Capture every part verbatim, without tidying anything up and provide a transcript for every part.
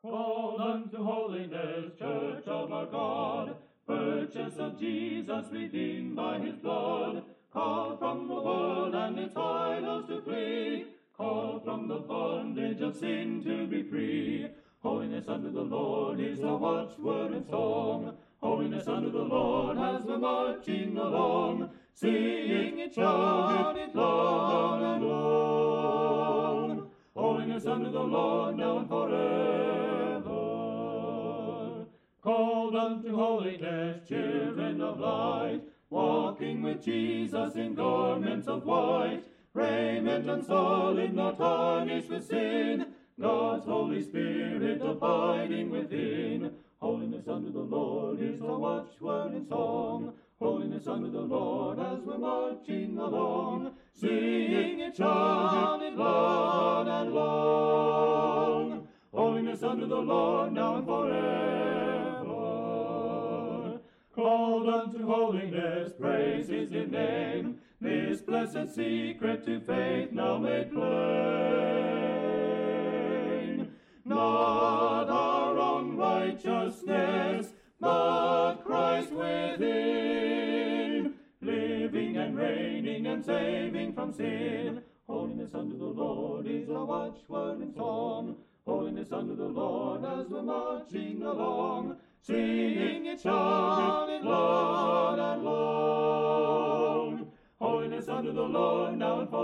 Call unto holiness, Church of our God, purchase of Jesus, redeemed by his blood. Call from the world and its idols to flee. Call from the bondage of sin to be free. Holiness unto the Lord is the watchword and song. Holiness unto the Lord as we're marching along. Sing it, shout it loud and long. Holiness unto the Lord now and forever. Called unto holiness, children of light, walking with Jesus in garments of white, raiment unsullied, not tarnished with sin, God's Holy Spirit abiding within. Holiness unto the Lord is the watchword and song. Holiness unto the Lord as we're marching along. Sing it, shout it loud and long. Holiness unto the Lord now and forever. Called unto holiness, praise his name. This blessed secret to faith now made plain. Not our own righteousness, but Christ within, living and reigning and saving from sin. Holiness unto the Lord is a watchword and song. Holiness unto the Lord as we're marching along. Sing it, shout it loud and long. Holiness unto the Lord now and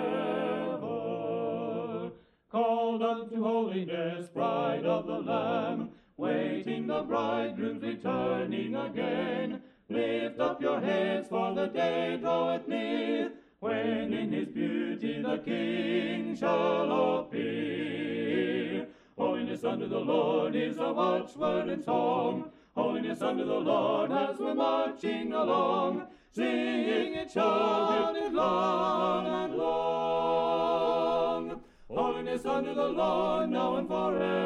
forever. Called unto holiness, bride of the Lamb, waiting the bridegroom's returning again. Lift up your heads, for the day draweth near, when in his beauty the King shall appear. Holiness unto the Lord is a watchword and song. Holiness unto the Lord as we're marching along. Sing it, shout it loud and long. Holiness unto the Lord now and forever.